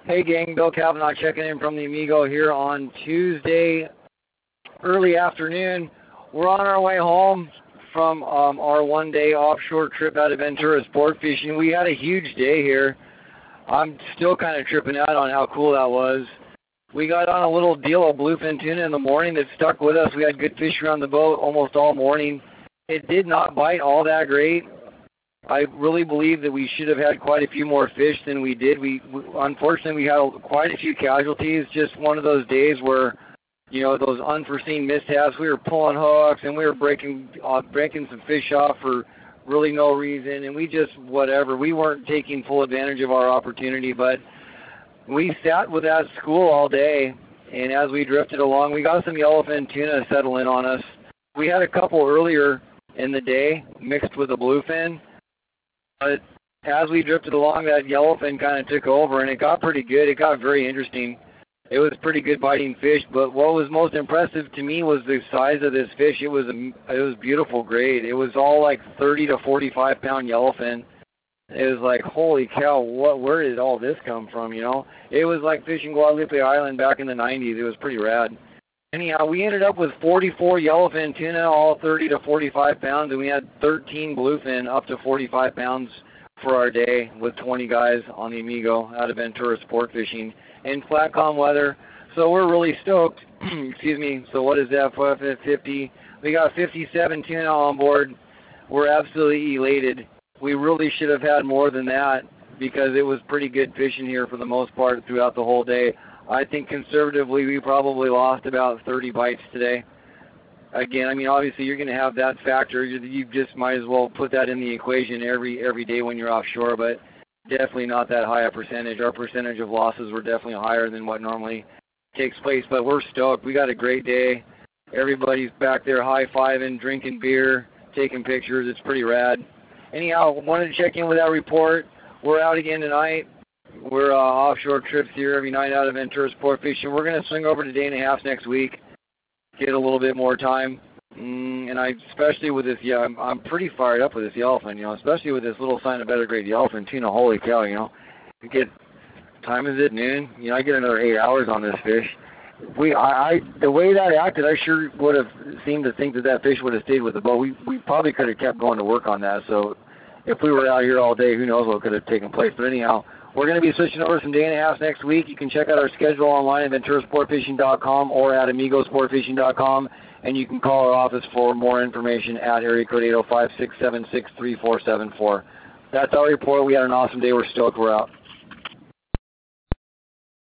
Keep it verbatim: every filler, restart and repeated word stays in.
Hey gang, Bill Kavanaugh checking in from the Amigo here on Tuesday, early afternoon. We're on our way home from um, our one-day offshore trip out of Ventura sport fishing. We had a huge day here. I'm still kind of tripping out on how cool that was. We got on a little deal of bluefin tuna in the morning that stuck with us. We had good fish around the boat almost all morning. It did not bite all that great. I really believe that we should have had quite a few more fish than we did. We, we unfortunately, we had quite a few casualties. Just one of those days where, you know, those unforeseen mishaps. We were pulling hooks and we were breaking uh, breaking some fish off for really no reason, and we just whatever. We weren't taking full advantage of our opportunity, but we sat with that school all day, and as we drifted along, we got some yellowfin tuna settle in on us. We had a couple earlier in the day mixed with a bluefin. But as we drifted along, that yellowfin kind of took over, and it got pretty good. It got very interesting. It was pretty good biting fish, but what was most impressive to me was the size of this fish. It was a, it was beautiful grade. It was all like thirty to forty-five pound yellowfin. It was like, holy cow, what? Where did all this come from, you know? It was like fishing Guadalupe Island back in the nineties. It was pretty rad. Anyhow, we ended up with forty-four yellowfin tuna, all thirty to forty-five pounds, and we had thirteen bluefin up to forty-five pounds for our day with twenty guys on the Amigo out of Ventura sport fishing in flat calm weather. So we're really stoked. Excuse me. So what is that, fifty? We got fifty-seven tuna on board. We're absolutely elated. We really should have had more than that because it was pretty good fishing here for the most part throughout the whole day. I think conservatively we probably lost about thirty bites today. Again, I mean, obviously you're going to have that factor. You, you just might as well put that in the equation every every day when you're offshore, but definitely not that high a percentage. Our percentage of losses were definitely higher than what normally takes place, but we're stoked. We got a great day. Everybody's back there high-fiving, drinking beer, taking pictures. It's pretty rad. Anyhow, wanted to check in with that report. We're out again tonight. We're uh, offshore trips here every night out of Ventura Sport Fishing. We're going to swing over to Day and a Half next week, get a little bit more time. Mm, and I, especially with this, yeah, I'm, I'm pretty fired up with this yellowfin, you know, especially with this little sign of better grade yellowfin tuna. Holy cow, you know. You get, time is it, noon? You know, I get another eight hours on this fish. We, I, I, the way that acted, I sure would have seemed to think that that fish would have stayed with the boat. We, we probably could have kept going to work on that. So if we were out here all day, who knows what could have taken place. But anyhow, we're going to be switching over some Day and a Half next week. You can check out our schedule online at ventura sport fishing dot com or at amigo sport fishing dot com, and you can call our office for more information at area code eight oh five, six seven six, three four seven four. That's our report. We had an awesome day. We're stoked. We're out.